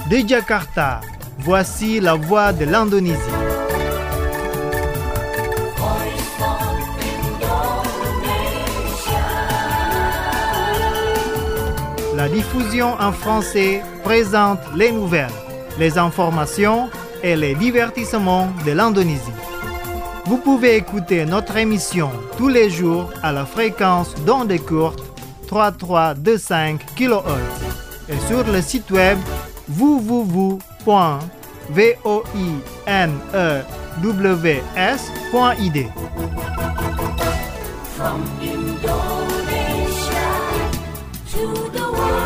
De Jakarta, voici la voix de l'Indonésie. La diffusion en français présente les nouvelles, les informations et les divertissements de l'Indonésie. Vous pouvez écouter notre émission tous les jours à la fréquence d'ondes courtes 3325 kHz et sur le site web www.voinews.id. From Indonesia to the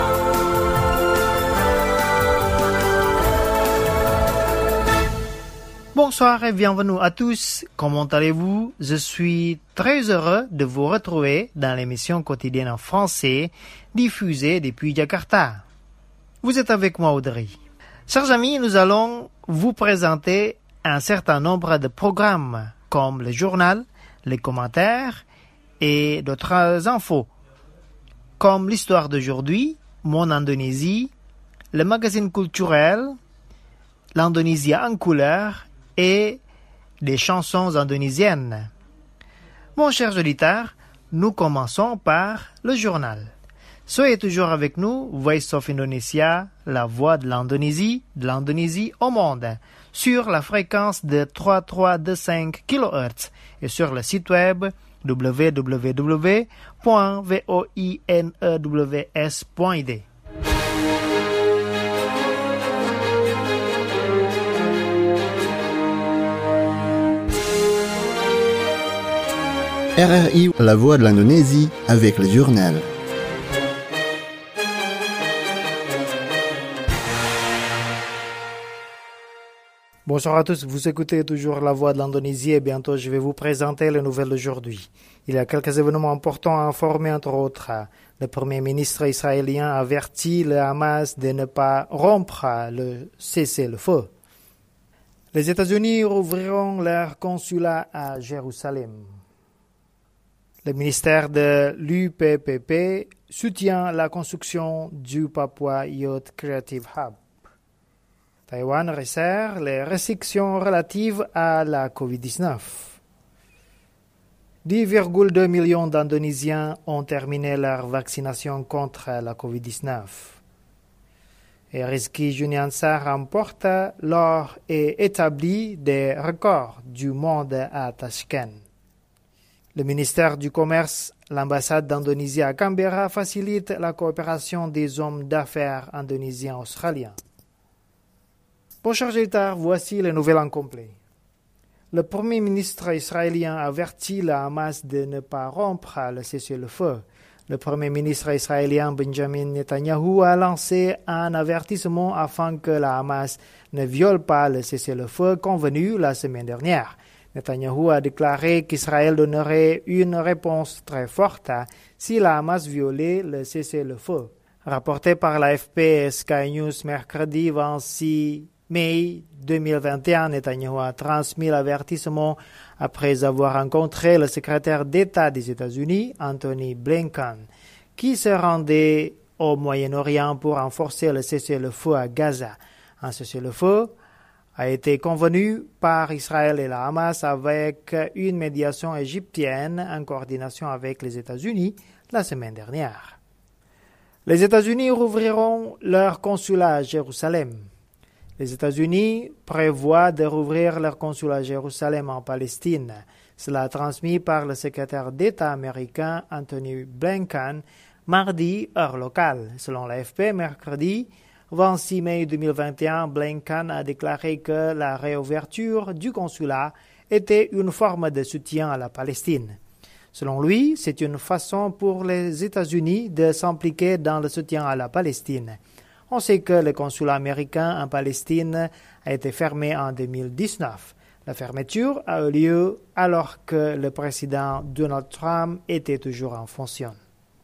Bonsoir et bienvenue à tous. Comment allez-vous? Je suis très heureux de vous retrouver dans l'émission quotidienne en français diffusée depuis Jakarta. Vous êtes avec moi, Audrey. Chers amis, nous allons vous présenter un certain nombre de programmes comme le journal, les commentaires et d'autres infos, comme l'histoire d'aujourd'hui, Mon Indonésie, le magazine culturel, l'Indonésie en couleur et des chansons indonésiennes. Mon cher auditeur, nous commençons par le journal. Soyez toujours avec nous, Voice of Indonesia, la voix de l'Indonésie au monde, sur la fréquence de 3325 kHz et sur le site web www.voinews.id. RRI, la voix de l'Indonésie, avec le journal. Bonsoir à tous, vous écoutez toujours la voix de l'Indonésie et bientôt je vais vous présenter les nouvelles d'aujourd'hui. Il y a quelques événements importants à informer, entre autres. Le Premier ministre israélien avertit le Hamas de ne pas rompre le cessez-le-feu. Les États-Unis rouvriront leur consulat à Jérusalem. Le ministère de l'UPPP soutient la construction du Papua Youth Creative Hub. Taïwan resserre les restrictions relatives à la COVID-19. 10,2 millions d'Indonésiens ont terminé leur vaccination contre la COVID-19. Et Rizky Juniansa remporte l'or et établit des records du monde à Tashkent. Le ministère du Commerce, l'ambassade d'Indonésie à Canberra facilite la coopération des hommes d'affaires indonésiens-australiens. Bon, chers auditeurs, voici les nouvelles en complet. Le Premier ministre israélien avertit le Hamas de ne pas rompre le cessez-le-feu. Le Premier ministre israélien Benjamin Netanyahu a lancé un avertissement afin que le Hamas ne viole pas le cessez-le-feu convenu la semaine dernière. Netanyahu a déclaré qu'Israël donnerait une réponse très forte si le Hamas violait le cessez-le-feu. Rapporté par l'AFP et Sky News mercredi 26 mai 2021, Netanyahu a transmis l'avertissement après avoir rencontré le secrétaire d'État des États-Unis, Anthony Blinken, qui se rendait au Moyen-Orient pour renforcer le cessez-le-feu à Gaza. Un cessez-le-feu a été convenu par Israël et la Hamas avec une médiation égyptienne en coordination avec les États-Unis la semaine dernière. Les États-Unis rouvriront leur consulat à Jérusalem. Les États-Unis prévoient de rouvrir leur consulat à Jérusalem en Palestine. Cela transmis par le secrétaire d'État américain Anthony Blinken mardi, heure locale. Selon l'AFP, mercredi 26 mai 2021, Blinken a déclaré que la réouverture du consulat était une forme de soutien à la Palestine. Selon lui, c'est une façon pour les États-Unis de s'impliquer dans le soutien à la Palestine. On sait que le consulat américain en Palestine a été fermé en 2019. La fermeture a eu lieu alors que le président Donald Trump était toujours en fonction.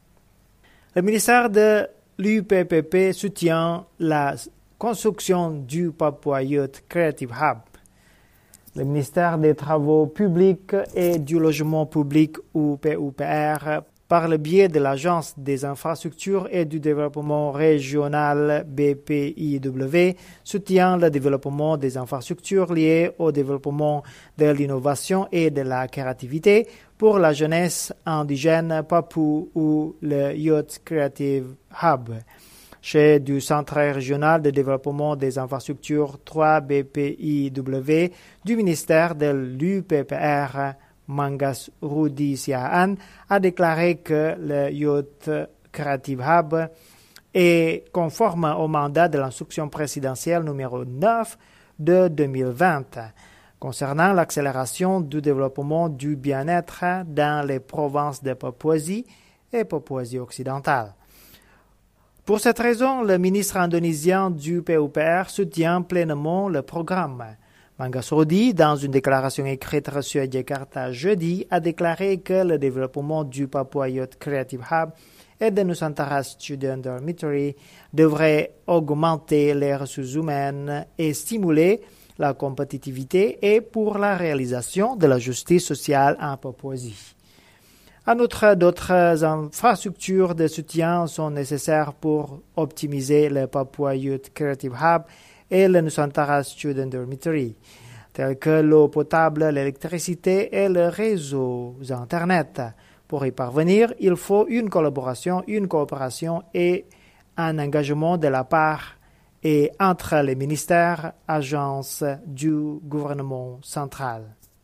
Le ministère de l'UPPP soutient la construction du Papua Youth Creative Hub. Le ministère des Travaux publics et du Logement public ou PUPR par le biais de l'Agence des infrastructures et du développement régional BPIW, soutient le développement des infrastructures liées au développement de l'innovation et de la créativité pour la jeunesse indigène Papou ou le Youth Creative Hub. Chez du Centre régional de développement des infrastructures 3 BPIW du ministère de l'UPPR, Mangas Rudi Siaan, a déclaré que le Youth Creative Hub est conforme au mandat de l'instruction présidentielle numéro 9 de 2020 concernant l'accélération du développement du bien-être dans les provinces de Papouasie et Papouasie occidentale. Pour cette raison, le ministre indonésien du PUPR soutient pleinement le programme. Mangas Rudi, dans une déclaration écrite reçue à Jakarta jeudi, a déclaré que le développement du Papua Youth Creative Hub et de Nusantara Student Dormitory devrait augmenter les ressources humaines et stimuler la compétitivité et pour la réalisation de la justice sociale en Papouasie. En outre, d'autres infrastructures de soutien sont nécessaires pour optimiser le Papua Youth Creative Hub et le Nusantara Student Dormitory, tels que l'eau potable, l'électricité et le réseau Internet. Pour y parvenir, il faut une collaboration, une coopération et un engagement de la part et entre les ministères, agences du gouvernement central.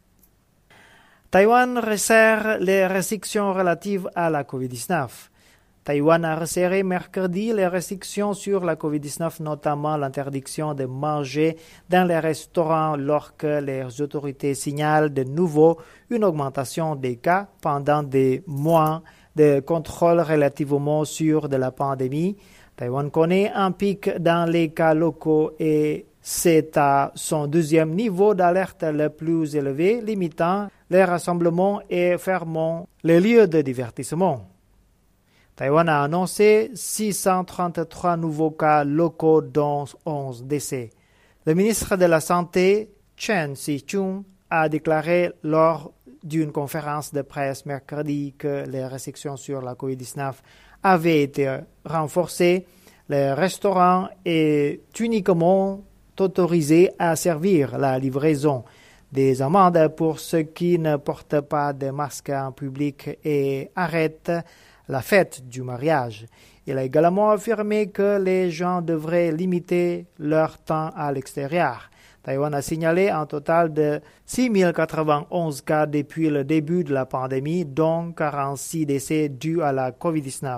Taïwan resserre les restrictions relatives à la COVID-19. Taïwan a resserré mercredi les restrictions sur la COVID-19, notamment l'interdiction de manger dans les restaurants lorsque les autorités signalent de nouveau une augmentation des cas pendant des mois de contrôle relativement sûr de la pandémie. Taïwan connaît un pic dans les cas locaux et c'est à son deuxième niveau d'alerte le plus élevé, limitant les rassemblements et fermant les lieux de divertissement. Taïwan a annoncé 633 nouveaux cas locaux, dont 11 décès. Le ministre de la Santé, Chen Si-chung, a déclaré lors d'une conférence de presse mercredi que les restrictions sur la COVID-19 avaient été renforcées. Le restaurant est uniquement autorisé à servir la livraison. Des amendes pour ceux qui ne portent pas de masque en public et arrêtent la fête du mariage. Il a également affirmé que les gens devraient limiter leur temps à l'extérieur. Taïwan a signalé un total de 6 091 cas depuis le début de la pandémie, dont 46 décès dus à la COVID-19.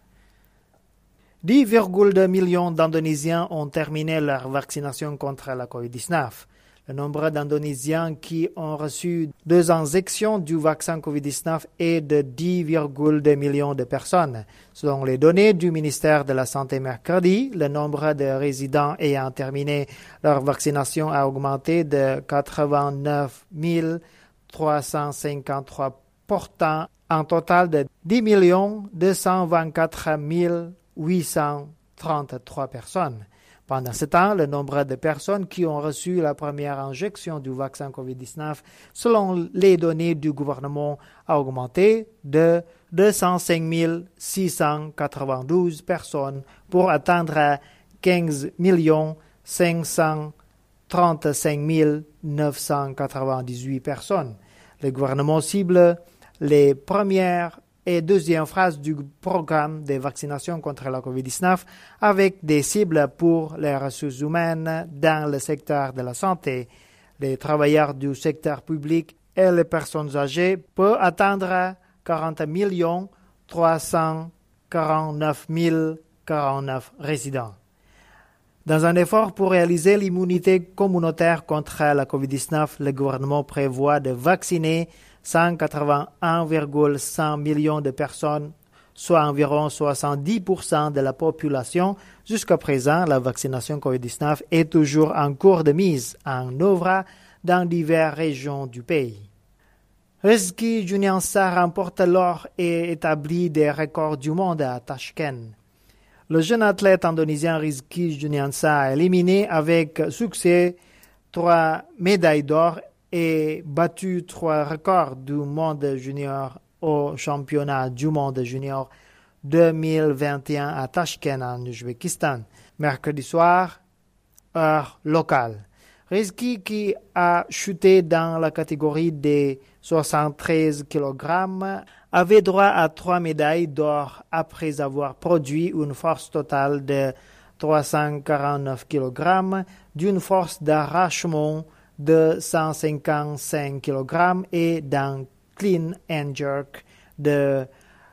10,2 millions d'Indonésiens ont terminé leur vaccination contre la COVID-19. Le nombre d'Indonésiens qui ont reçu 2 injections du vaccin COVID-19 est de 10,2 millions de personnes. Selon les données du ministère de la Santé mercredi, le nombre de résidents ayant terminé leur vaccination a augmenté de 89 353, portant un total de 10 224 833 personnes. Pendant ce temps, le nombre de personnes qui ont reçu la première injection du vaccin COVID-19, selon les données du gouvernement, a augmenté de 205 692 personnes pour atteindre 15 535 998 personnes. Le gouvernement cible les premières et deuxième phase du programme de vaccination contre la COVID-19 avec des cibles pour les ressources humaines dans le secteur de la santé, les travailleurs du secteur public et les personnes âgées peut atteindre 40 349 049 résidents. Dans un effort pour réaliser l'immunité communautaire contre la COVID-19, le gouvernement prévoit de vacciner 181,5 millions de personnes, soit environ 70% de la population. Jusqu'à présent, la vaccination COVID-19 est toujours en cours de mise en œuvre dans diverses régions du pays. Rizky Juniansah remporte l'or et établit des records du monde à Tashkent. Le jeune athlète indonésien Rizky Juniansah a éliminé avec succès 3 médailles d'or et battu 3 records du monde junior au championnat du monde junior 2021 à Tashkent en Ouzbékistan. Mercredi soir, heure locale. Rizki, qui a chuté dans la catégorie des 73 kg, avait droit à 3 médailles d'or après avoir produit une force totale de 349 kg, d'une force d'arrachement de 155 kg et d'un clean and jerk de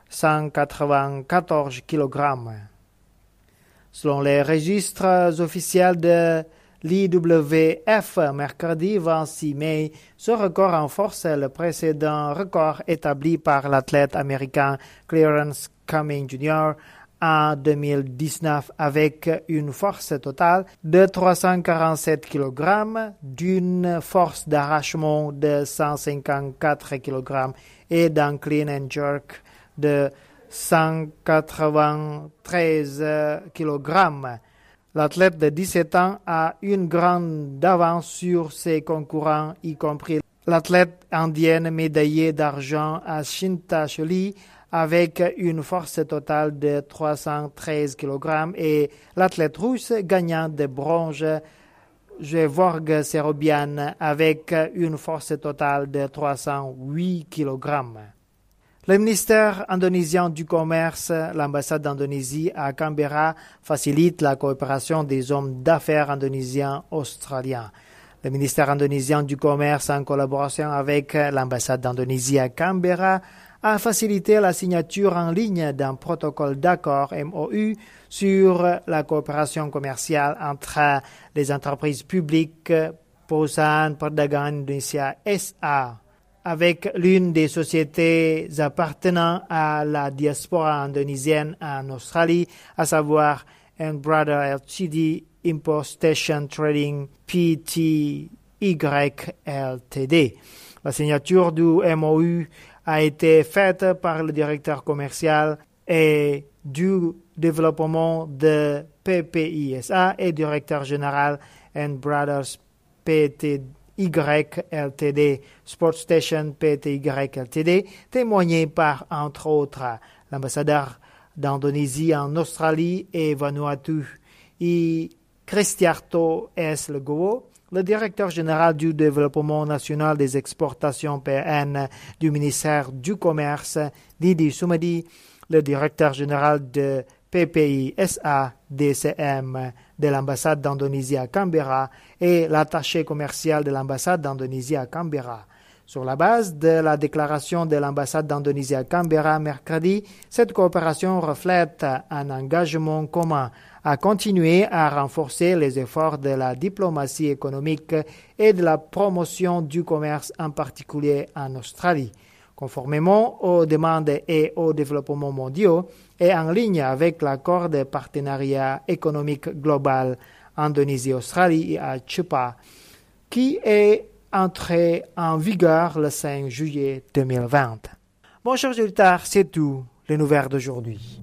194 kg. Selon les registres officiels de l'IWF, mercredi 26 mai, ce record renforce le précédent record établi par l'athlète américain Clarence Cumming Jr. en 2019 avec une force totale de 347 kg, d'une force d'arrachement de 154 kg et d'un clean and jerk de 193 kg. L'athlète de 17 ans a une grande avance sur ses concurrents, y compris l'athlète indienne médaillée d'argent Ashinta Choli avec une force totale de 313 kg et l'athlète russe gagnant de bronze Gevorg Serobian avec une force totale de 308 kg. Le ministère indonésien du Commerce, l'ambassade d'Indonésie à Canberra, facilite la coopération des hommes d'affaires indonésiens australiens. Le ministère indonésien du Commerce, en collaboration avec l'ambassade d'Indonésie à Canberra, a facilité la signature en ligne d'un protocole d'accord MOU sur la coopération commerciale entre les entreprises publiques Perusahaan Perdagangan Indonesia SA avec l'une des sociétés appartenant à la diaspora indonésienne en Australie, à savoir Brother Ltd, Import Station Trading Pty Ltd. La signature du MOU a été faite par le directeur commercial et du développement de PPISA et directeur général Brothers Pty Ltd, Sport Station Pty Ltd, témoigné par, entre autres, l'ambassadeur d'Indonésie en Australie et Vanuatu, I. Cristiarto S. Legowo, le directeur général du développement national des exportations PN du ministère du Commerce, Didi Sumedi, le directeur général de PPI-SA DCM de l'ambassade d'Indonésie à Canberra et l'attaché commercial de l'ambassade d'Indonésie à Canberra. Sur la base de la déclaration de l'ambassade d'Indonésie à Canberra mercredi, cette coopération reflète un engagement commun à continuer à renforcer les efforts de la diplomatie économique et de la promotion du commerce, en particulier en Australie. Conformément aux demandes et aux développements mondiaux et en ligne avec l'accord de partenariat économique global Indonésie-Australie à CEPA, qui est entré en vigueur le 5 juillet 2020. Bon, chers auditeurs, c'est tout les nouvelles d'aujourd'hui.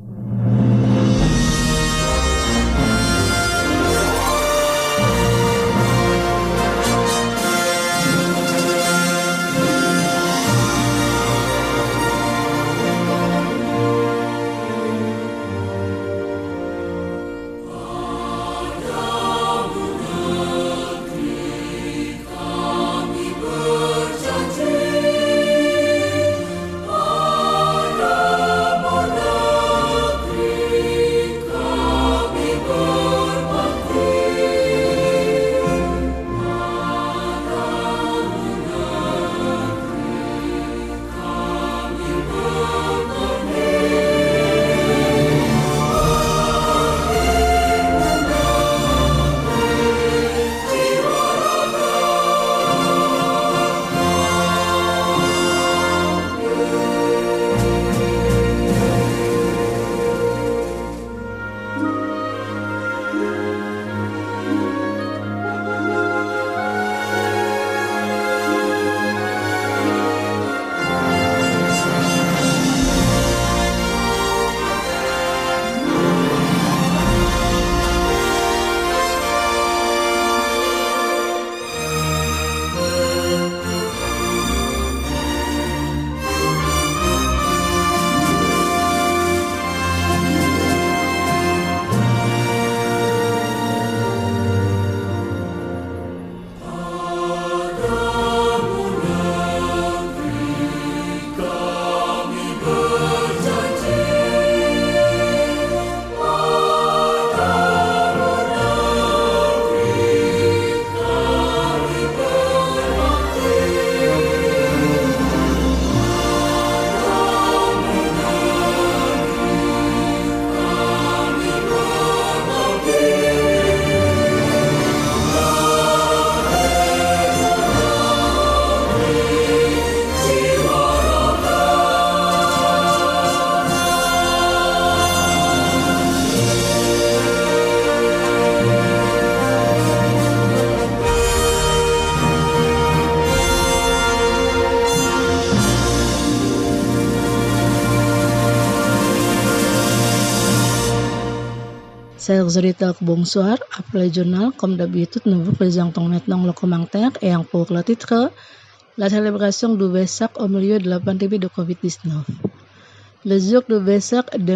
Chers auditeurs, bonsoir. Après le journal, comme d'habitude, nous vous présentons maintenant le commentaire ayant pour le titre la célébration du Vesak au milieu de la pandémie de Covid-19. Le jour du Vesak de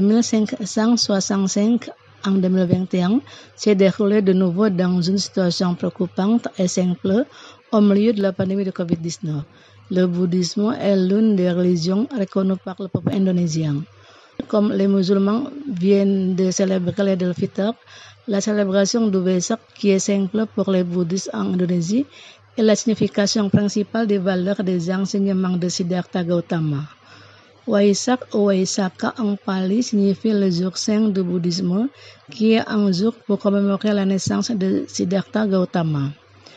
1565 en 2021 s'est déroulé de nouveau dans une situation préoccupante et simple au milieu de la pandémie de Covid-19. Le bouddhisme est l'une des religions reconnues par le peuple indonésien. Comme les musulmans viennent de célébrer l'Eid al-Fitr, la célébration du Vesak, qui est simple pour les bouddhistes en Indonésie, est la signification principale des valeurs des enseignements de Siddhartha Gautama. Waisak ou Waisaka en pali signifie le jour saint du bouddhisme, qui est un jour pour commémorer la naissance de Siddhartha Gautama.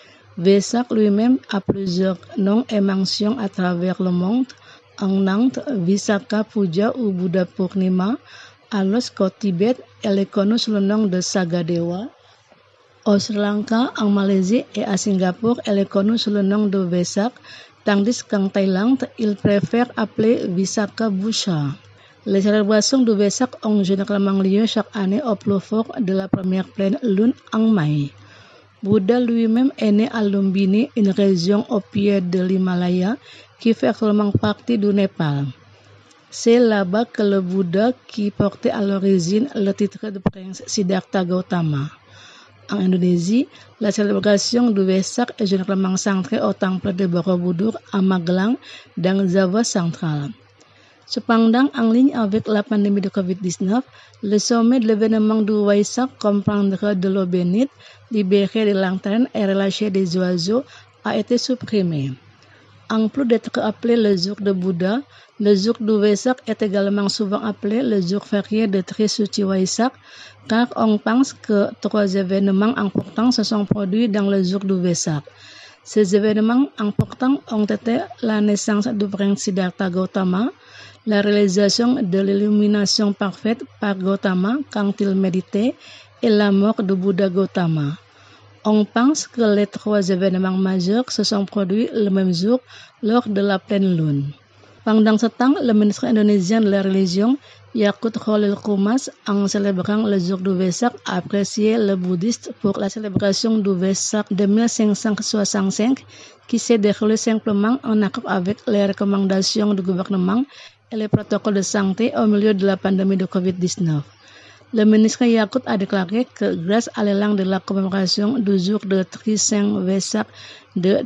Vesak lui-même a plusieurs noms et mentions à travers le monde. En Inde, Visakha Puja ou Buddha Purnima, alors qu'au Tibet, elle est connue sous le nom de Sagadewa. Au Sri Lanka, en Malaisie et à Singapour, elle est connue sous le nom de Vesak, tandis qu'en Thaïlande, ils préfèrent appeler Visakha Busha. Les célébrations du Vesak ont généralement lieu chaque année au plus fort de la première pleine lune en mai. Bouddha lui-même est né à Lumbini, une région au pied de l'Himalaya qui fait seulement partie du Népal. C'est là-bas que le Bouddha, qui portait à l'origine le titre de prince Siddhartha Gautama. En Indonésie, la célébration du Vesak est généralement centrée au temple de Borobudur à Magelang, dans Java central. Cependant, en ligne avec la pandémie de Covid-19, le sommet de l'événement du Waisak comprendra de l'eau bénite, libérée des lanternes et relâchée des oiseaux, a été supprimé. En plus d'être appelé le jour de Bouddha, le jour du Vesak est également souvent appelé le jour férié de Trisuci Waisak, car on pense que 3 événements importants se sont produits dans le jour du Vesak. Ces événements importants ont été la naissance du prince Siddhartha Gautama, la réalisation de l'illumination parfaite par Gautama quand il méditait et la mort de Bouddha Gautama. On pense que les 3 événements majeurs se sont produits le même jour lors de la pleine lune. Pendant ce temps, le ministre indonésien de la religion, Yakut Khalil Qumas, en célébrant le jour du Vesak, a apprécié le bouddhiste pour la célébration du Vesak de 1565 qui s'est déroulée simplement en accord avec les recommandations du gouvernement et les protocoles de santé au milieu de la pandémie de Covid-19. Le ministre Yakut a déclaré que grâce à l'élan de la commémoration du jour de Trisaint Vesak de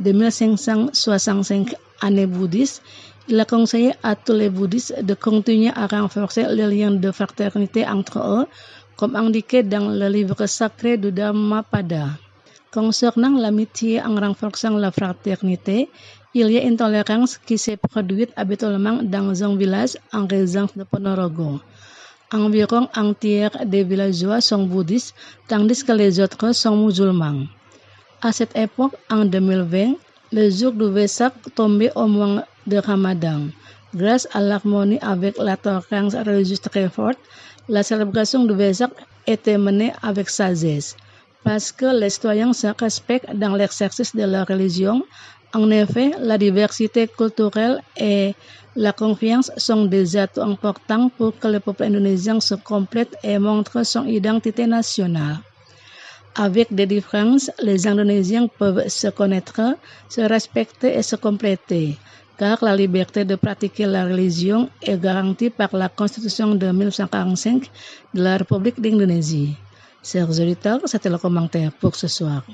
1565 années bouddhistes, il a conseillé à tous les bouddhistes de continuer à renforcer les liens de fraternité entre eux, comme indiqué dans le livre sacré du Dhammapada. Concernant l'amitié en renforçant la fraternité, il y a une tolérance qui s'est produite habituellement dans un village en résidence de Ponorogo. Environ un tiers des villageois sont bouddhistes, tandis que les autres sont musulmans. À cette époque, en 2020, le jour du Vesak tombait au mois de Ramadan. Grâce à l'harmonie avec la tolérance religieuse très forte, la célébration du Vesak était menée avec sagesse. Parce que les citoyens se respectent dans l'exercice de leur religion, en effet, la diversité culturelle et la confiance sont des atouts importants pour que le peuple indonésien se complète et montre son identité nationale. Avec des différences, les Indonésiens peuvent se connaître, se respecter et se compléter, car la liberté de pratiquer la religion est garantie par la Constitution de 1945 de la République d'Indonésie. Chers auditeurs, c'était le commentaire pour ce soir.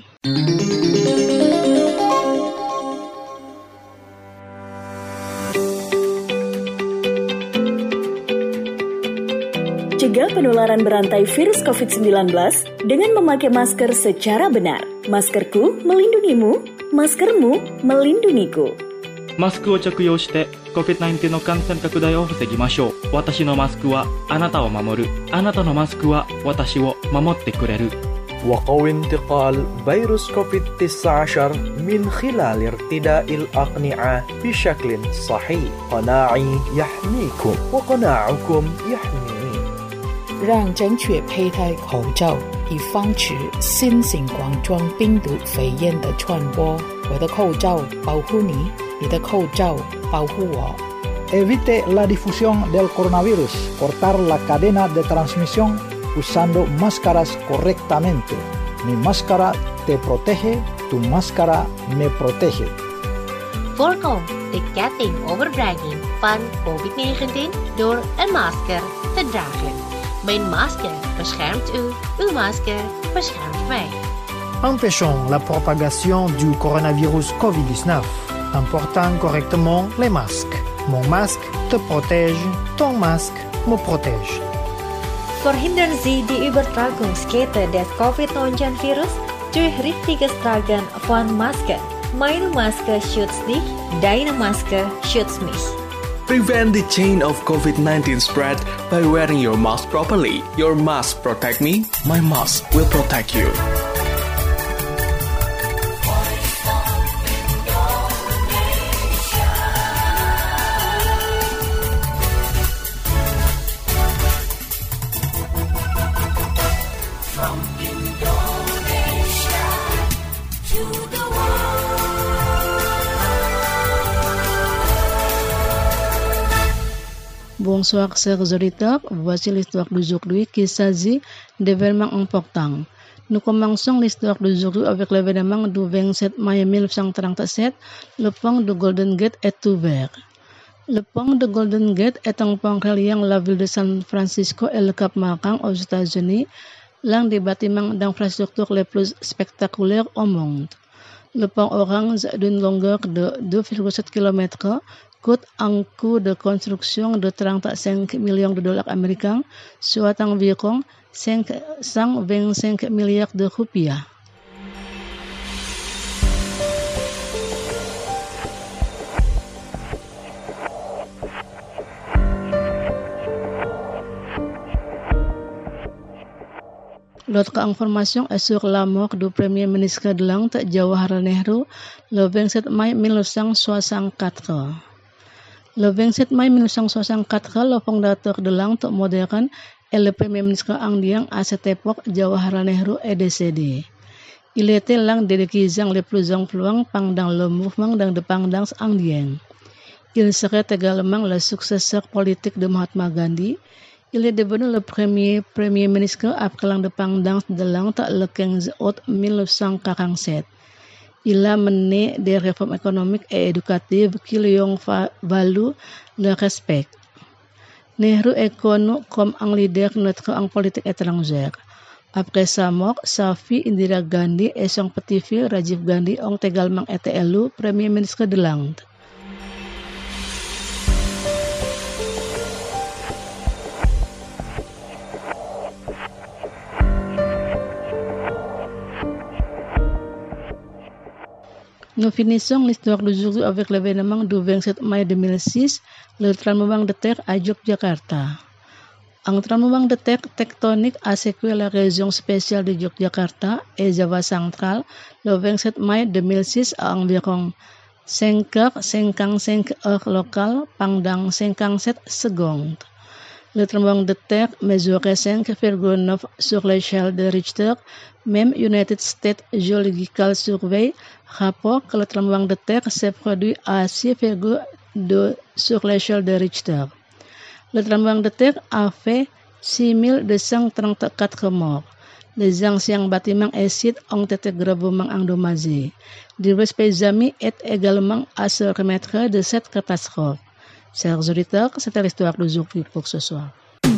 Cegah penularan berantai virus COVID-19 dengan memakai masker secara benar. Maskerku melindungimu, maskermu melindungiku. マスクを着用して COVID-19 の感染拡大を防ぎましょう。私のマスクはあなたを守る。あなたのマスクは私を守ってくれる。 وقوي انتقال فيروس كوفيد-19 من خلال ارتداء الأقنعة بشكل صحيح. قناعي يحميكم وقناعكم يحميني. 让正确佩戴口罩，以防止新型冠状病毒肺炎的传播。我的口罩保护你，你的口罩保护我。 Evite la difusión del coronavirus, cortar la cadena de transmisión usando máscaras correctamente. Mi máscara te protege, tu máscara me protege. Voorkom de ketting overbrenging van COVID-19 door een masker te dragen. Mijn masker beschermt u, uw masker beschermt mij. Empêchons la propagation du coronavirus COVID-19 en portant correctement les masques. Mon masque te protège, ton masque me protège. Verhindern Sie die Übertragungskette des Covid-19-Virus durch richtiges Tragen von Maske. Meine Maske schützt dich, deine Maske schützt mich. Prevent the chain of COVID-19 spread by wearing your mask properly. Your mask protect me, my mask will protect you. Bonsoir chers auditeurs, voici l'histoire d'aujourd'hui qui s'agit d'événements importants. Nous commençons l'histoire d'aujourd'hui avec l'événement du 27 mai 1937, le pont de Golden Gate est ouvert. Le pont de Golden Gate est un pont reliant la ville de San Francisco et le Cap Martin aux États-Unis, l'un des bâtiments d'infrastructure les plus spectaculaires au monde. Le pont orange d'une longueur de 2,7 km coûte un coût de construction de 35 millions de dollars américains, soit environ 525 milliards de rupiah. L'autre information est sur la mort du premier ministre de l'Inde, Jawaharlal Nehru, le 27 mai 1964. Le 27 mai 1964, le fondateur de l'Inde moderne et le premier ministre indien à cette époque, Jawaharlal Nehru, est décédé. Il était l'un des dirigeants les plus influents pendant le mouvement d'indépendance indien. Il serait également le successeur politique de Mahatma Gandhi. Il est devenu le premier ministre après l'indépendance de l'Inde le 15 août 1947. Il a mené des réformes économiques et éducatives qui lui ont valu le respect. Nehru est connu comme un leader neutre en politique étrangère. Après sa mort, sa fille Indira Gandhi et son petit-fils Rajiv Gandhi ont également été élus premier ministre de l'Inde. Nous finissons l'histoire d'aujourd'hui avec l'événement du 27 mai 2006, le tremblement de terre à Yogyakarta. Un tremblement de terre tectonique a secoué la région spéciale de Yogyakarta et Java central le 27 mai 2006 à environ 5h55 heure locale pendant 57 secondes. Le tremblement de terre mesurait 5,9 sur l'échelle de Richter. Même United States Geological Survey rapporte que le tremblement de terre s'est produit à 6,2 sur l'échelle de Richter. Le tremblement de terre a fait 6234 morts. Les anciens bâtiments et sites ont été gravement endommagés. Divers pays amis est également à se remettre de cette catastrophe. Chers auditeurs, c'était l'histoire d'aujourd'hui pour ce soir.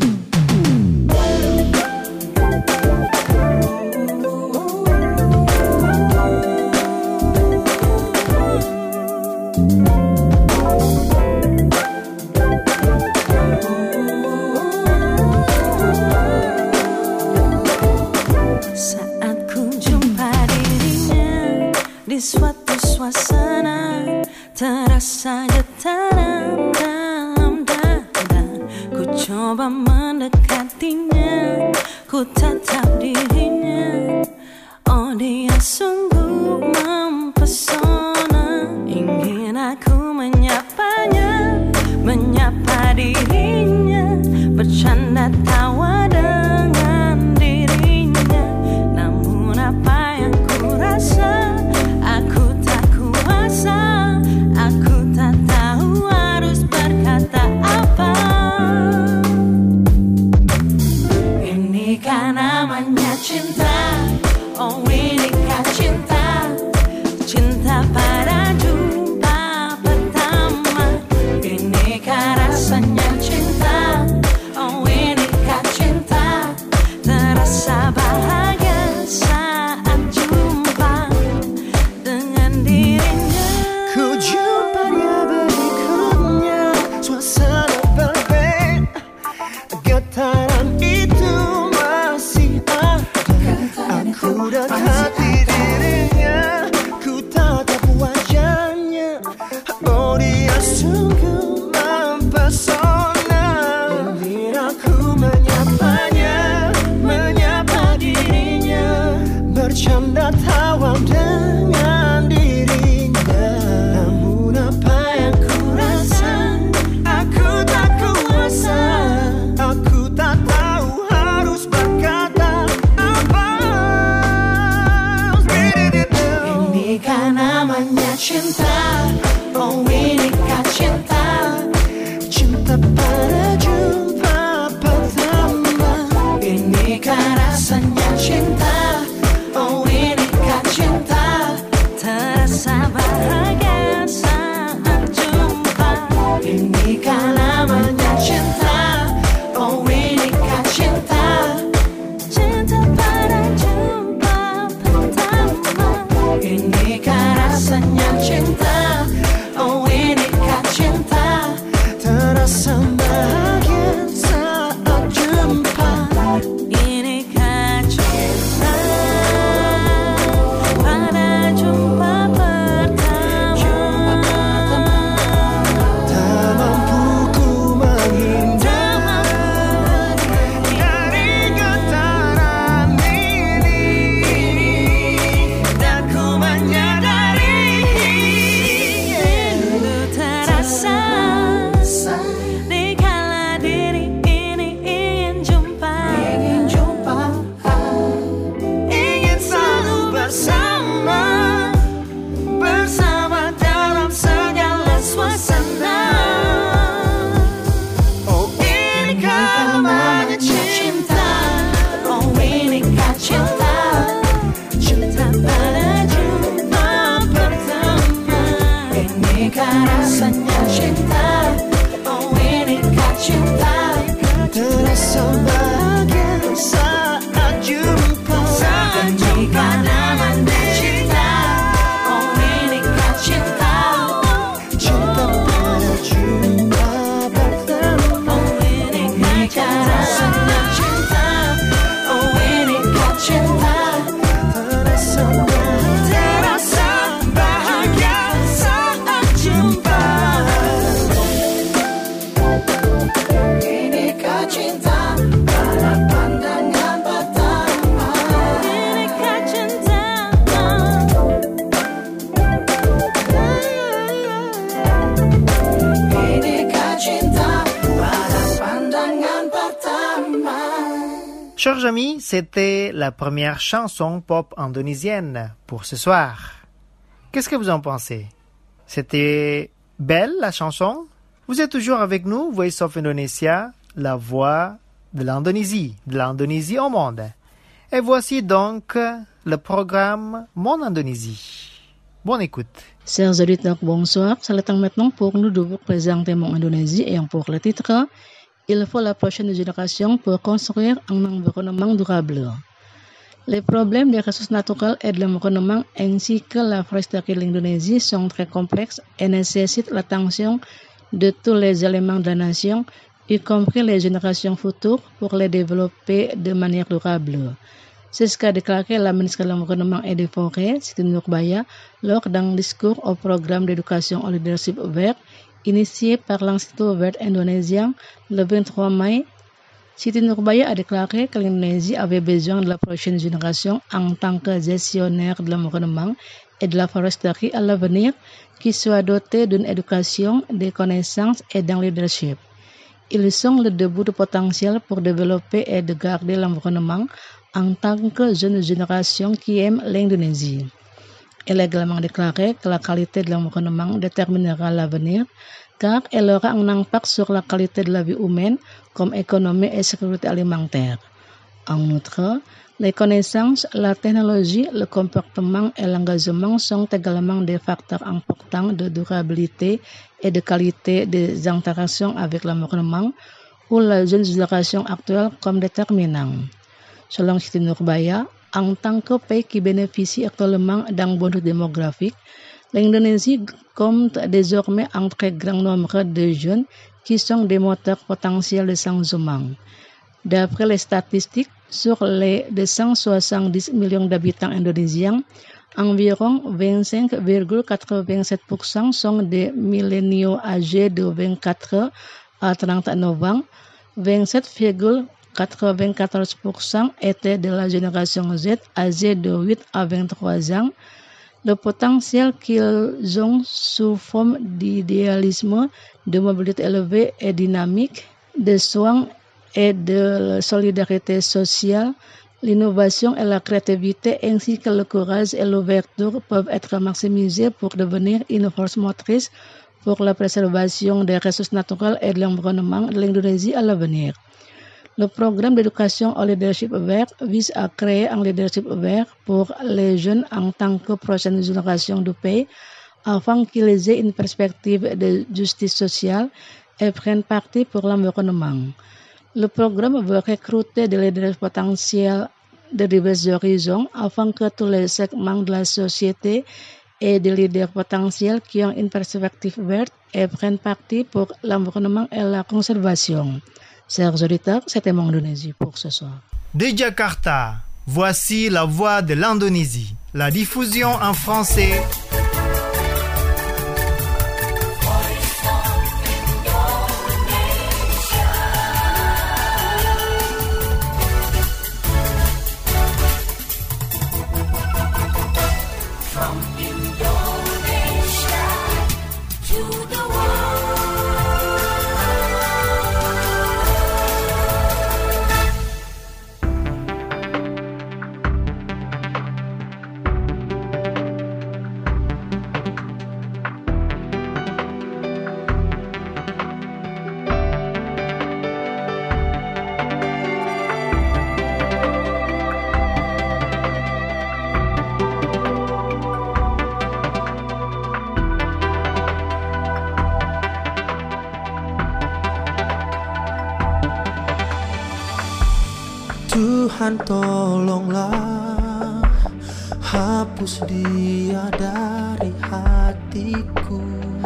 Saat ku jumpa dirinya di suatu suasana, terasa getaran dalam dada. Ku coba mendekatinya, ku tatap dirinya. Oh, dia sungguh mempesona. Ingin aku menyapanya, menyapa dirinya, bercanda tawa dengan dirinya. Namun apa yang ku rasa, aku tak kuasa. Aku tak tahu harus berkata apa. Inikah Chers amis, c'était la première chanson pop indonésienne pour ce soir. Qu'est-ce que vous en pensez? C'était belle la chanson? Vous êtes toujours avec nous, Voice of Indonesia, la voix de l'Indonésie au monde. Et voici donc le programme Mon Indonésie. Bonne écoute. Chers auditeurs, bonsoir. C'est le temps maintenant pour nous de vous présenter Mon Indonésie et pour le titre Il faut la prochaine génération pour construire un environnement durable. Les problèmes des ressources naturelles et de l'environnement ainsi que la foresterie de l'Indonésie sont très complexes et nécessitent l'attention de tous les éléments de la nation, y compris les générations futures, pour les développer de manière durable. C'est ce qu'a déclaré la ministre de l'Environnement et des Forêts, Siti Nurbaya, lors d'un discours au programme d'éducation au leadership vert initié par l'Institut vert indonésien le 23 mai. Siti Nurbaya a déclaré que l'Indonésie avait besoin de la prochaine génération en tant que gestionnaire de l'environnement et de la foresterie à l'avenir qui soit dotée d'une éducation, des connaissances et d'un leadership. Ils sont le début de potentiel pour développer et de garder l'environnement en tant que jeune génération qui aime l'Indonésie. Elle a également déclaré que la qualité de l'environnement déterminera l'avenir car elle aura un impact sur la qualité de la vie humaine comme économie et sécurité alimentaire. En outre, les connaissances, la technologie, le comportement et l'engagement sont également des facteurs importants de durabilité et de qualité des interactions avec l'environnement pour la jeune génération actuelle comme déterminant. Selon Siti Nurbaya, en tant que pays qui bénéficie actuellement d'un bonus démographique, l'Indonésie compte désormais un très grand nombre de jeunes qui sont des moteurs potentiels de changement. D'après les statistiques, sur les 270 millions d'habitants indonésiens, environ 25,87% sont des milléniaux âgés de 24 à 39 ans, 27,94% étaient de la génération Z âgée de 8 à 23 ans. Le potentiel qu'ils ont sous forme d'idéalisme, de mobilité élevée et dynamique, de soins et de solidarité sociale, l'innovation et la créativité ainsi que le courage et l'ouverture peuvent être maximisés pour devenir une force motrice pour la préservation des ressources naturelles et de l'environnement de l'Indonésie à l'avenir. Le programme d'éducation au leadership vert vise à créer un leadership vert pour les jeunes en tant que prochaine génération du pays afin qu'ils aient une perspective de justice sociale et prennent parti pour l'environnement. Le programme veut recruter des leaders potentiels de divers horizons afin que tous les segments de la société aient des leaders potentiels qui ont une perspective verte et prennent parti pour l'environnement et la conservation. Chers auditeurs, c'était Mon Indonésie pour ce soir. De Jakarta, voici la voix de l'Indonésie. La diffusion en français. Tuhan tolonglah hapus dia dari hatiku.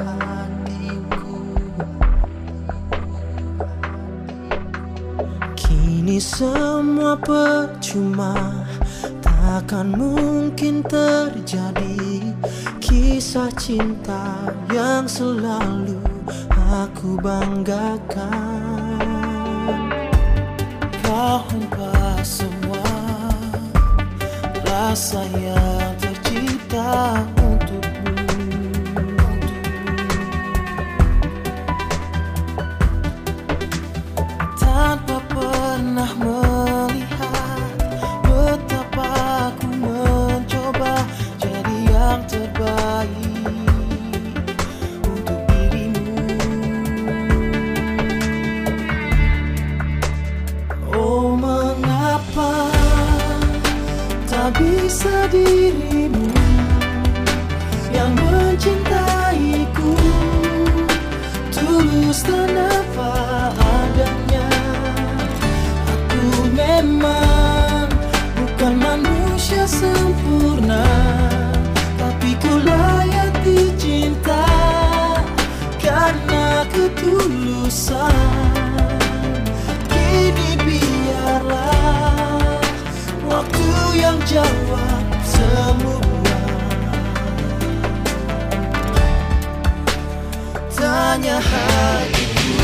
Kini semua percuma, takkan mungkin terjadi kisah cinta yang selalu aku banggakan. Kau hempah semua rasa yang tercipta untukmu. Tanpa pernah melihat tulus tanpa adanya. Aku memang bukan manusia sempurna, tapi ku layak dicinta karena ketulusan. Kini biarlah waktu yang jawab semua. Tanya hatiku.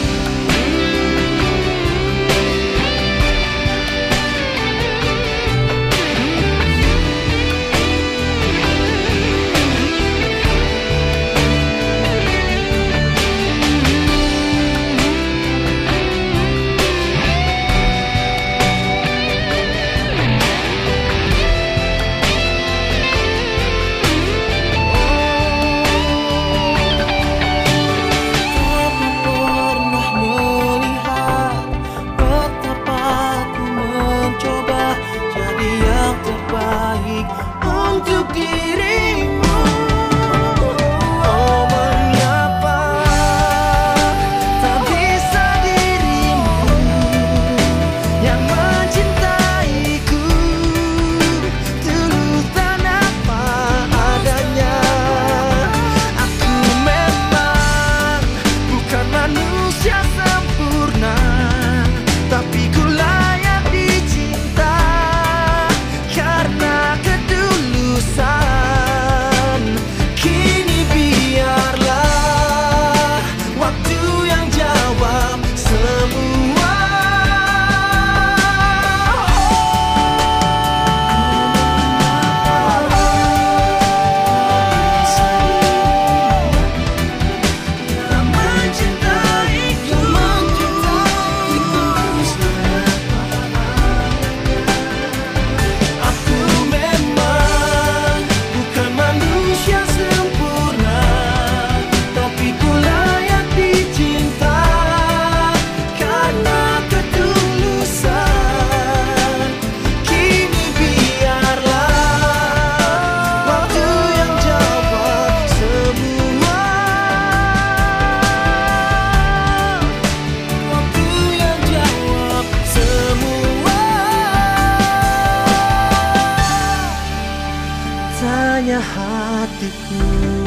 Untuk dirimu, oh mengapa tak bisa dirimu yang mencintaiku tulus tanpa adanya. Aku memang bukan manusia sempurna, tapi ku layak dicinta karena kini biarlah waktu yang jawab semua. Yang mencintaiku aku memang bukan manusia sempurna, tapi ku layak dicinta karena ketulusan. Kini biarlah waktu yang jawab semua. Waktu yang jawab semua. Tanya hatiku.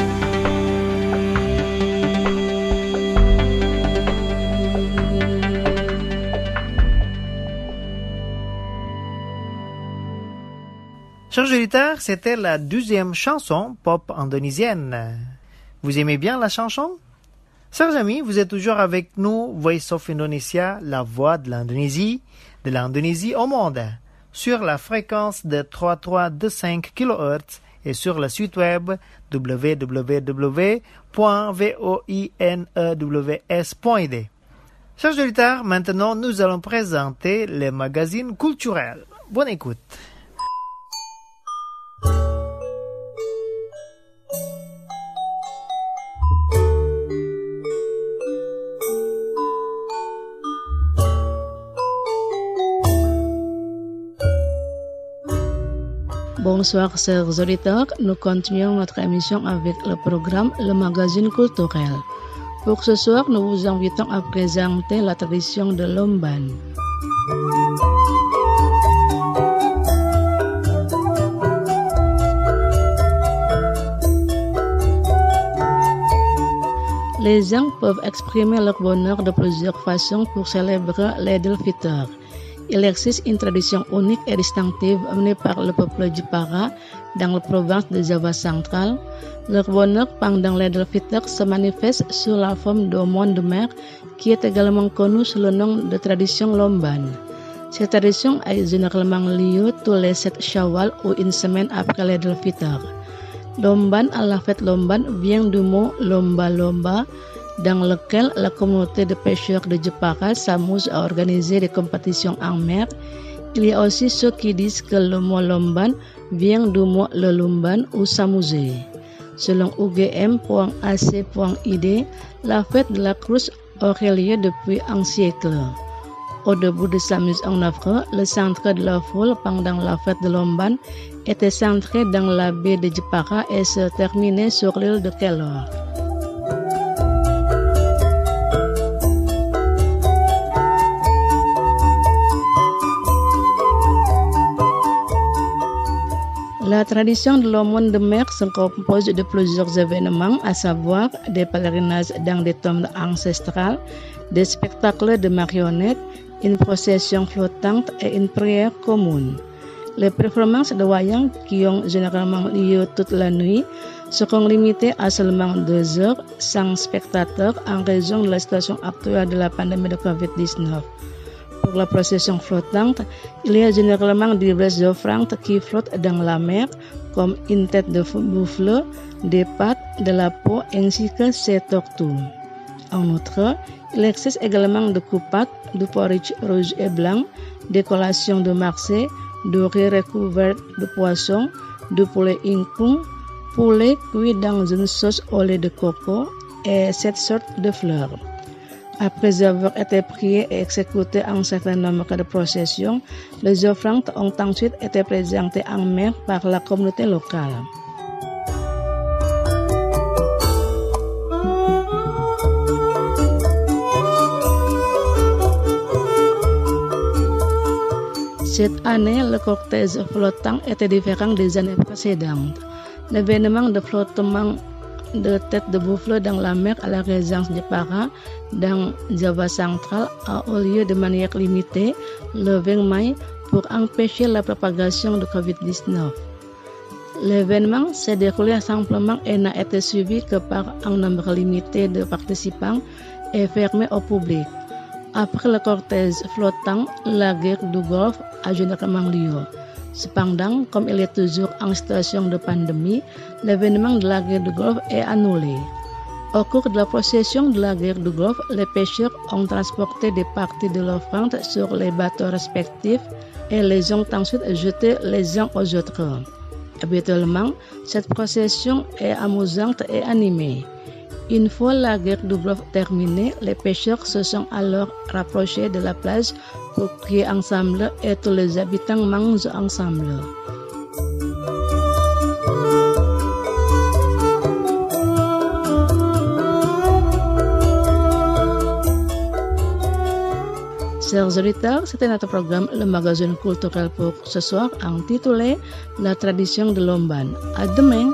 Chers auditeurs, c'était la 12e chanson pop indonésienne. Vous aimez bien la chanson? Chers amis, vous êtes toujours avec nous, Voice of Indonesia, la voix de l'Indonésie au monde, sur la fréquence de 3325 kHz et sur le site web www.voinews.id. Chers auditeurs, maintenant nous allons présenter les magazines culturels. Bonne écoute. Bonsoir chers auditeurs, nous continuons notre émission avec le programme Le Magazine Culturel. Pour ce soir, nous vous invitons à présenter la tradition de Lomban. Les gens peuvent exprimer leur bonheur de plusieurs façons pour célébrer l'Eid al-Fitr. Il existe une tradition unique et distinctive menée par le peuple Jepara dans la province de Java central. Leur bonheur pendant l'Eid al-Fitr se manifeste sous la forme d'aumône de mer qui est également connue sous le nom de tradition Lomban. Cette tradition a généralement lieu tous les 7 Shawwal ou une semaine après l'Eid al-Fitr. Lomban à la fête Lomban vient du mot lomba-lomba, dans lequel la communauté de pêcheurs de Jepara s'amuse à organiser des compétitions en mer. Il y a aussi ceux qui disent que le mot Lomban vient du mot lelumban ou s'amuser. Selon UGM.ac.id, la fête de la Cruz aurait lieu depuis un siècle. Au début de sa mise en œuvre, le centre de la foule pendant la fête de Lomban était centré dans la baie de Jepara et se terminait sur l'île de Kelor. tradition de l'aumône de mer se compose de plusieurs événements, à savoir des pèlerinages dans des tombes ancestrales, des spectacles de marionnettes, une procession flottante et une prière commune. Les performances de wayang, qui ont généralement lieu toute la nuit, seront limitées à seulement 2 heures, sans spectateurs, en raison de la situation actuelle de la pandémie de Covid-19. Pour la procession flottante, il y a généralement diverses offrandes qui flottent dans la mer, comme une tête de buffle, des pattes, de la peau ainsi que 7 tortues. En outre, il existe également de coupates, du porridge rouge et blanc, des collations de Marseille, du riz recouvert de poisson, du poulet ingkung, poulet cuit dans une sauce au lait de coco et 7 sortes de fleurs. Après avoir été priés et exécutés un certain nombre de processions, les offrandes ont ensuite été présentées en mer par la communauté locale. Cette année, le cortège flottant était différent des années précédentes. L'événement de flottement de tête de buffle dans la mer à la résidence des Para, dans Java central, a eu lieu de manière limitée le 20 mai pour empêcher la propagation de Covid-19. L'événement s'est déroulé simplement et n'a été suivi que par un nombre limité de participants et fermé au public. Après le cortège flottant, la guerre du Golfe a généralement lieu. Cependant, comme il est toujours en situation de pandémie, l'événement de la guerre du Golfe est annulé. Au cours de la procession de la guerre du Golfe, les pêcheurs ont transporté des parties de l'offrande sur les bateaux respectifs et les ont ensuite jetés les uns aux autres. Habituellement, cette procession est amusante et animée. Une fois la guerre du Golfe terminée, les pêcheurs se sont alors rapprochés de la plage pour prier ensemble et tous les habitants mangent ensemble. Chers auditeurs, c'était notre programme Le Magazine Culturel pour ce soir intitulé La Tradition de l'Omban. À demain!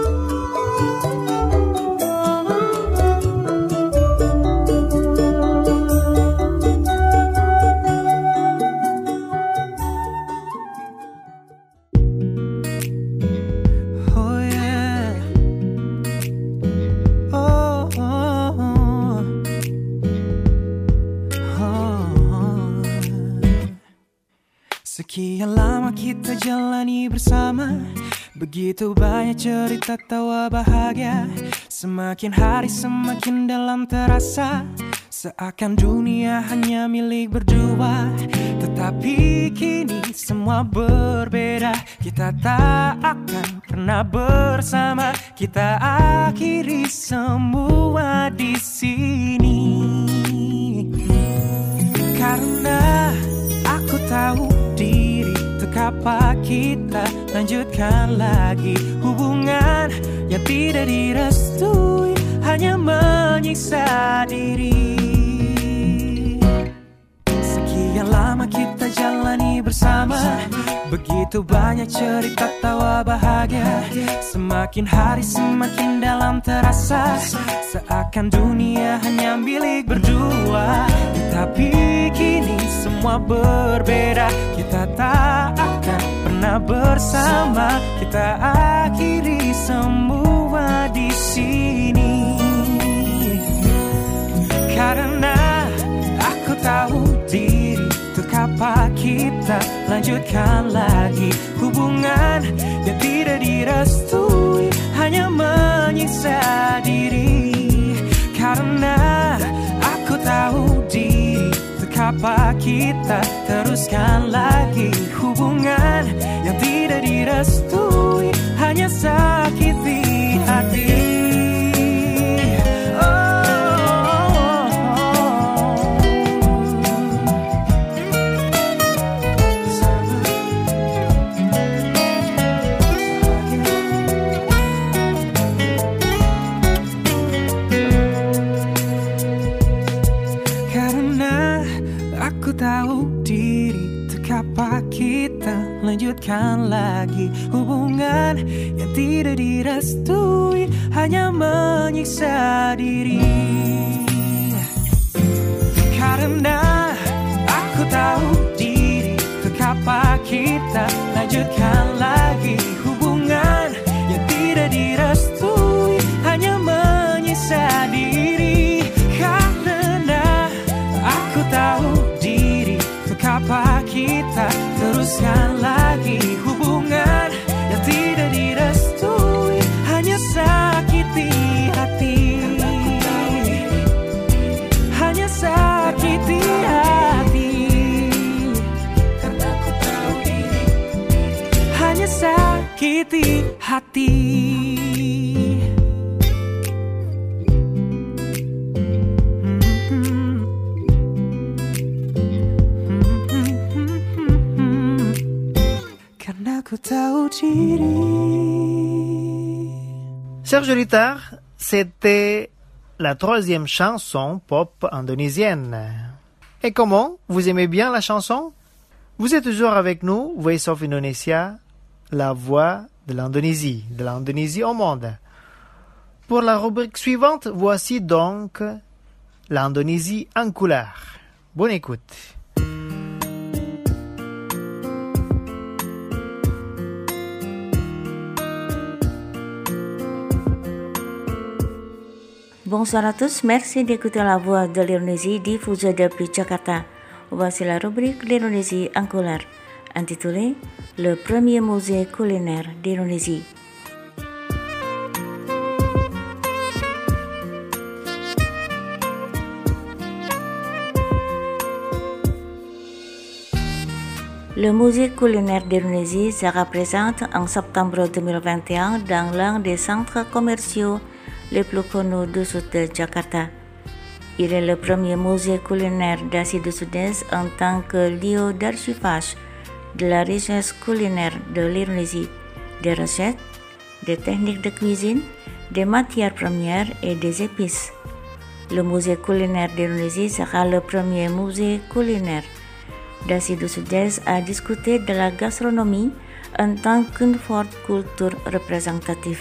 Sekian lama kita jalani bersama, begitu banyak cerita tawa bahagia. Semakin hari semakin dalam terasa, seakan dunia hanya milik berdua. Tetapi kini semua berbeda, kita tak akan pernah bersama. Kita akhiri semua di sini. Karena aku tahu diri, untuk apa kita lanjutkan lagi hubungan yang tidak direstui, hanya menyiksa diri. Sekian lama kita jalani bersama, begitu banyak cerita tawa bahagia. Semakin hari semakin dalam terasa, seakan dunia hanya milik berdua. Tetapi kini semua berbeda, kita tak akan pernah bersama. Kita akhiri semua di sini. Karena aku tahu diri, untuk apa kita lanjutkan lagi hubungan yang tidak direstui, hanya menyiksa diri. Karena aku tahu diri, untuk apa kita teruskan lagi hubungan yang tidak direstui, hanya sakiti hati. apa kita lanjutkan lagi hubungan yang tidak direstui, hanya menyiksa diri. Karena aku tahu diri, untuk apa kita lanjutkan lagi hubungan yang tidak direstui, hanya menyiksa diri. Karena aku tahu diri, untuk apa kita teruskan lagi hubungan yang tidak direstui, hanya sakiti hati, hanya sakiti hati. Karena aku tahu diri, hanya sakiti hati. Serge Litard, c'était la 3e chanson pop indonésienne. Et comment? Vous aimez bien la chanson? Vous êtes toujours avec nous, Voice of Indonesia, la voix de l'Indonésie au monde. Pour la rubrique suivante, voici donc l'Indonésie en couleur. Bonne écoute. Bonsoir à tous, merci d'écouter la voix de l'Indonésie diffusée depuis Jakarta. Voici la rubrique l'Indonésie en couleur, intitulée Le premier musée culinaire d'Indonésie. Le musée culinaire d'Indonésie sera présent en septembre 2021 dans l'un des centres commerciaux les plus connus du sud de Jakarta. Il est le premier musée culinaire d'Asie du Sud-Est en tant que lieu d'archivage de la richesse culinaire de l'Indonésie, des recettes, des techniques de cuisine, des matières premières et des épices. Le musée culinaire d'Indonésie sera le premier musée culinaire d'Asie du Sud-Est à discuter de la gastronomie en tant qu'une forte culture représentative.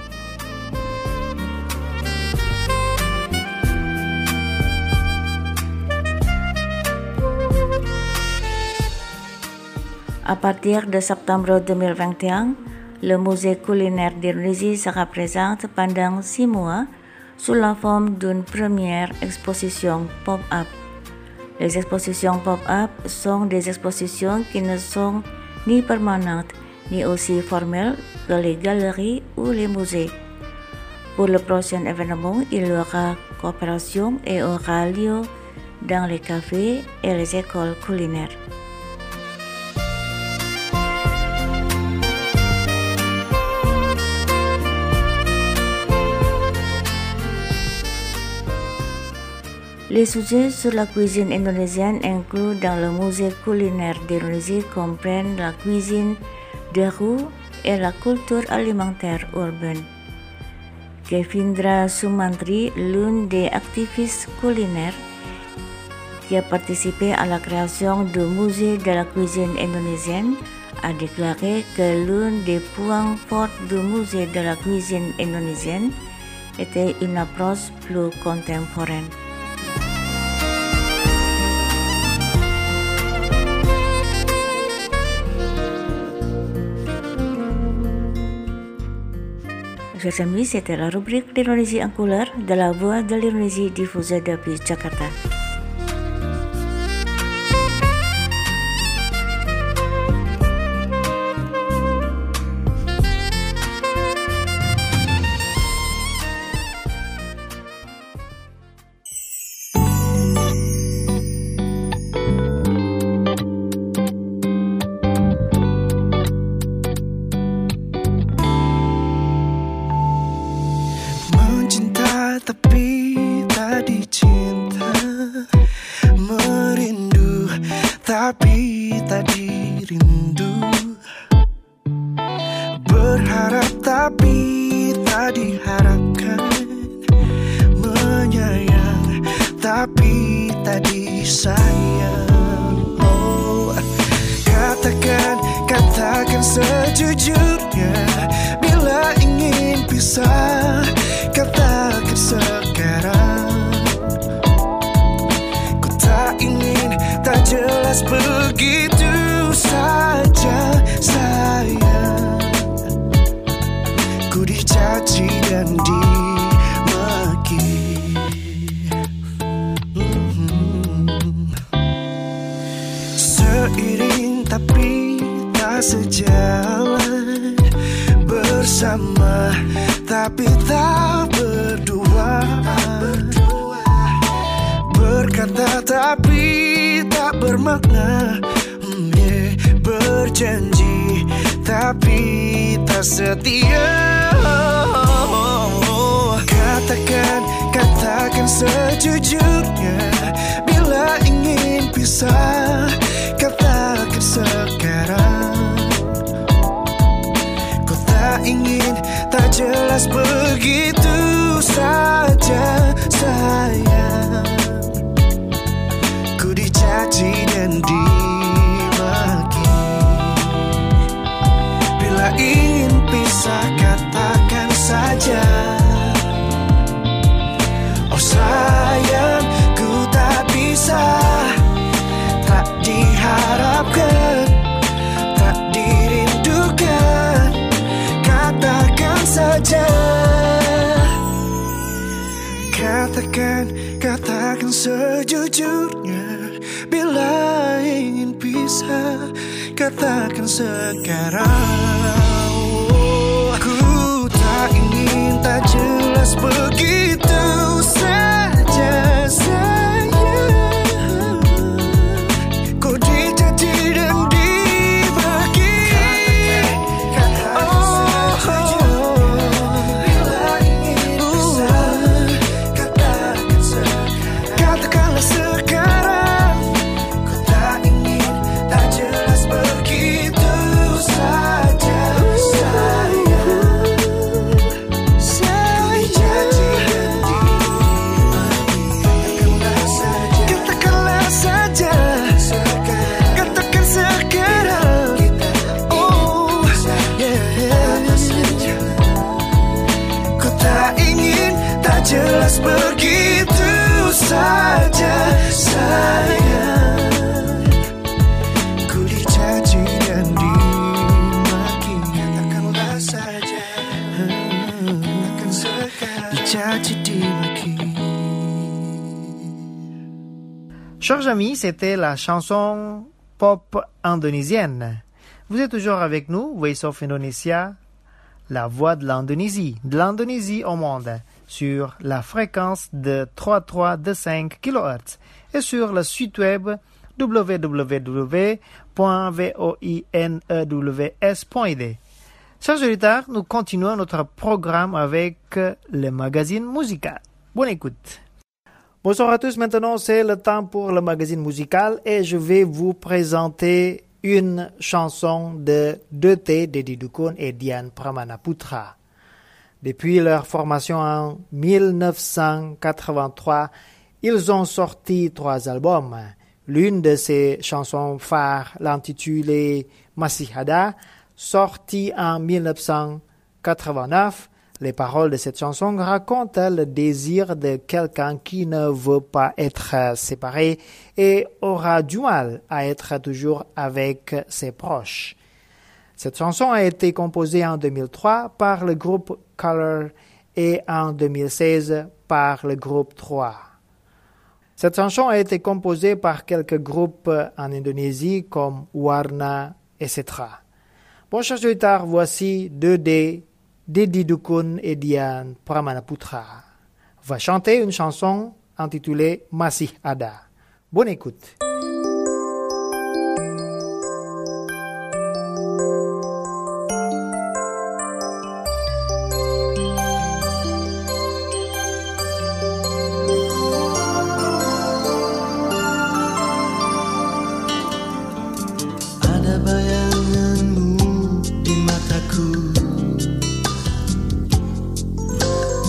À partir de septembre 2021, le musée culinaire d'Indonésie sera présent pendant 6 mois sous la forme d'une première exposition pop-up. Les expositions pop-up sont des expositions qui ne sont ni permanentes ni aussi formelles que les galeries ou les musées. Pour le prochain événement, il y aura coopération et aura lieu dans les cafés et les écoles culinaires. Les sujets sur la cuisine indonésienne inclus dans le musée culinaire d'Indonésie comprennent la cuisine de rue et la culture alimentaire urbaine. Kevindra Sumantri, l'une des activistes culinaires qui a participé à la création du musée de la cuisine indonésienne, a déclaré que l'un des points forts du musée de la cuisine indonésienne était une approche plus contemporaine. Chers amis, c'était la rubrique l'Indonésie en couleur de la voix de l'Indonésie diffusée depuis Jakarta. katakan sejujurnya. Bila ingin pisah, katakan sekarang. Ku tak ingin tak jelas begitu saja sayang. Ku dicaci dan dimaki. Seiring tapi tak sejalan, bersama tapi tak berdua, berkata tapi tak bermakna, berjanji tapi tak setia. Katakan sejujurnya. Bila ingin pisah, katakan sekarang. Ku tak ingin tak jelas begitu saja sayang. Ku dicaci dan dimaki. Bila ingin pisah, katakan saja. Oh sayang, ku tak bisa, tak diharapkan, tak dirindukan. Katakan saja. Katakan sejujurnya. Bila ingin pisah, katakan sekarang. Ku tak ingin tak jelas begitu saja sayang. Ku dicaci dan dimaki. Katakan bila ingin pisah, katakan sekarang. Katakanlah sekarang. Ku tak ingin tak jelas begitu saja sayang. Jelas begitu saja sayang. Ku dicaci dan dimaki. Katakanlah saja. Katakan sekarang. Dicaci dimaki. Chers amis, c'était la chanson pop indonésienne. Vous êtes toujours avec nous, Voice of Indonesia, la voix de l'Indonésie au monde, sur la fréquence de 3325 kHz et sur le site web www.voinews.id. Chers auditeurs, nous continuons notre programme avec le magazine musical. Bonne écoute. Bonsoir à tous, maintenant c'est le temps pour le magazine musical et je vais vous présenter une chanson de 2T, Deddy Dukun et Dian Pramanaputra. Depuis leur formation en 1983, ils ont sorti 3 albums. L'une de ces chansons phares, l'intitulée Masih Ada, sortie en 1989. Les paroles de cette chanson racontent le désir de quelqu'un qui ne veut pas être séparé et aura du mal à être toujours avec ses proches. Cette chanson a été composée en 2003 par le groupe Color et en 2016 par le groupe 3. Cette chanson a été composée par quelques groupes en Indonésie comme Warna, etc. Bon, chers auditeurs, voici 2D, Deddy Dukun et Dian Pramanaputra va chanter une chanson intitulée Masih Ada. Bonne écoute.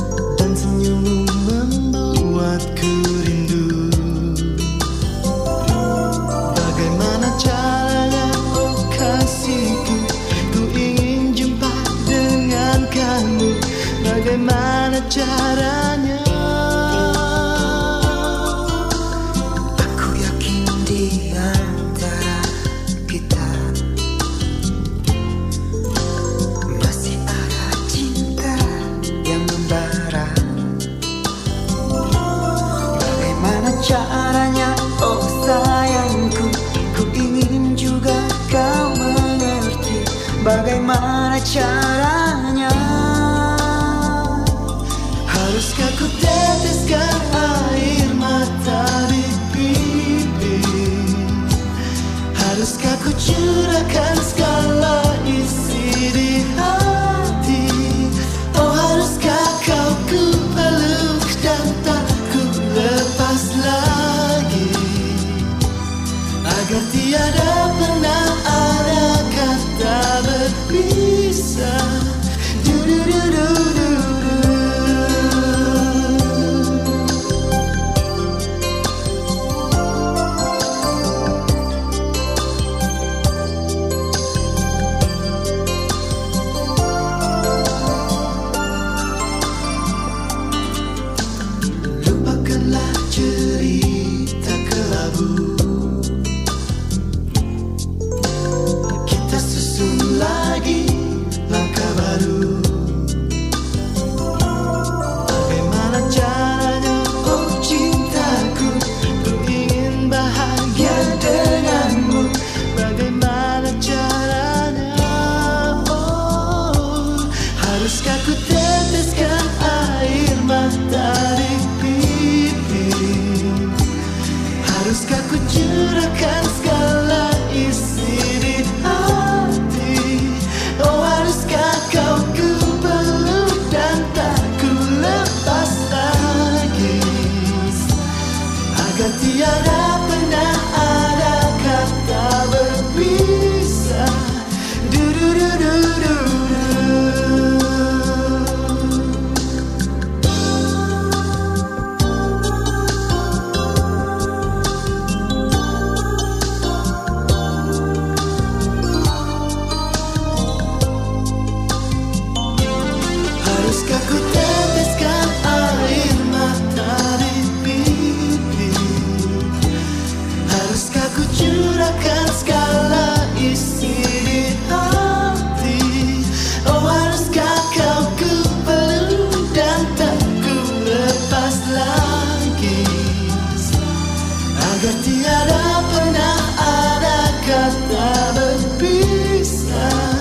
Membuatku rindu. caranya, oh sayangku. Ku ingin juga kau mengerti bagaimana caranya. Haruskah ku teteskan air mata di pipi? Haruskah ku curahkan segala isi di hati? Oh haruskah kau ku peluk dan tak ku lepas lagi, agar tiada pernah ada kata berpisah. Lupakanlah cerita kelabu, kita susun lagi langkah baru. Bagaimana caranya, oh cintaku, ku ingin bahagia denganmu. Bagaimana caranya, oh haruskah ku teteskan air mata di pipi? Haruskah ku curahkan segala isi di hati? Oh haruskah kau ku peluk dan tak ku lepas lagi, agar tiada pernah ada kata berpisah. Haruskah ku teteskan air mata di pipi? Haruskah ku curahkan segala isi di hati? Oh haruskah kau ku peluk dan tak ku lepas lagi, agar tiada pernah ada kata berpisah.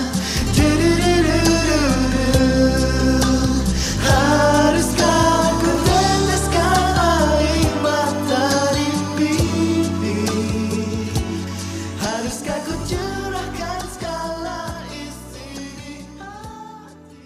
Haruskah ku teteskan air mata di pipi? Haruskah ku curahkan segala isi di hati?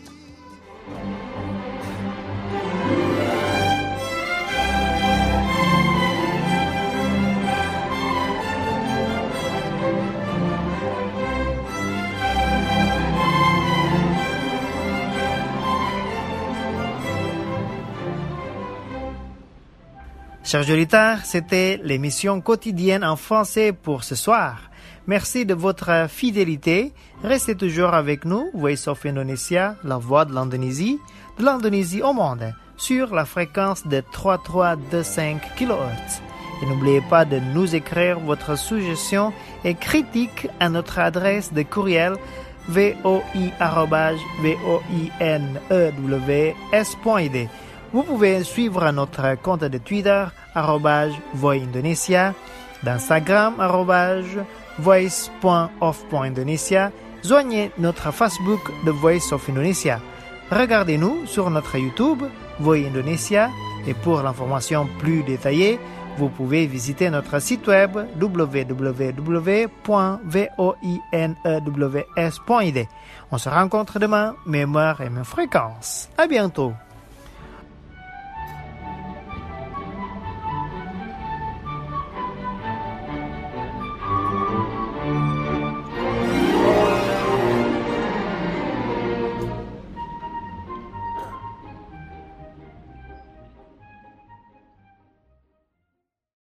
Chers auditeurs, c'était l'émission quotidienne en français pour ce soir. Merci de votre fidélité. Restez toujours avec nous, Voice of Indonesia, la voix de l'Indonésie au monde, sur la fréquence de 3325 kHz. Et n'oubliez pas de nous écrire votre suggestion et critique à notre adresse de courriel voi@voinews.id. Vous pouvez suivre notre compte de Twitter @voindonesia, d'Instagram @voice.of.indonesia. Joignez notre Facebook The Voice of Indonesia. Regardez-nous sur notre YouTube Voi Indonesia et pour l'information plus détaillée, vous pouvez visiter notre site web www.voinews.id. On se rencontre demain, même heure et même fréquence. À bientôt.